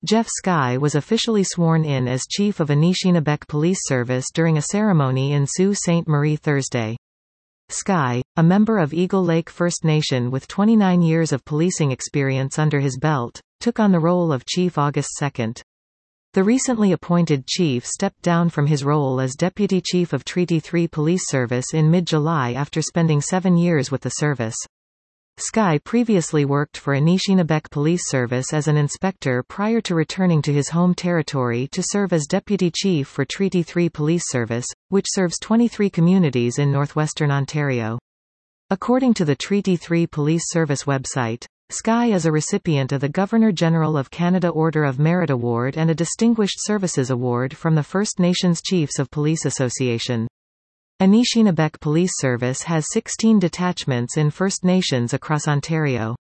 Jeff Skye was officially sworn in as Chief of Anishinaabe Police Service during a ceremony in Sault Ste. Marie Thursday. Skye, a member of Eagle Lake First Nation with 29 years of policing experience under his belt, took on the role of Chief August 2. The recently appointed chief stepped down from his role as Deputy Chief of Treaty 3 Police Service in mid-July after spending 7 years with the service. Skye previously worked for Anishinaabe Police Service as an inspector prior to returning to his home territory to serve as Deputy Chief for Treaty 3 Police Service, which serves 23 communities in northwestern Ontario. According to the Treaty 3 Police Service website, Skye is a recipient of the Governor-General of Canada Order of Merit Award and a Distinguished Services Award from the First Nations Chiefs of Police Association. Anishinaabe Police Service has 16 detachments in First Nations across Ontario.